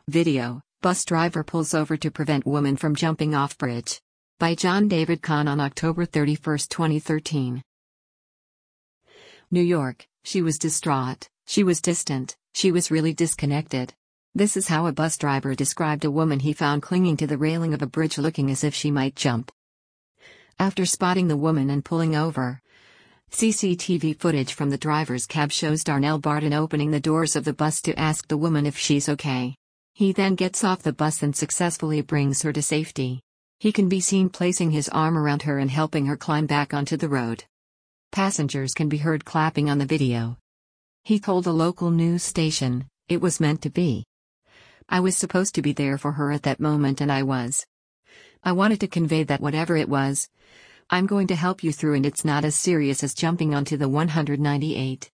Video: Bus driver pulls over to prevent woman from jumping off bridge. By John David Kahn on October 31, 2013. New York. She was distraught, she was distant, she was really disconnected. This is how a bus driver described a woman he found clinging to the railing of a bridge looking as if she might jump. After spotting the woman and pulling over, CCTV footage from the driver's cab shows Darnell Barton opening the doors of the bus to ask the woman if she's okay. He then gets off the bus and successfully brings her to safety. He can be seen placing his arm around her and helping her climb back onto the road. Passengers can be heard clapping on the video. He told a local news station, "It was meant to be. I was supposed to be there for her at that moment and I was. I wanted to convey that whatever it was, I'm going to help you through and it's not as serious as jumping onto the 198.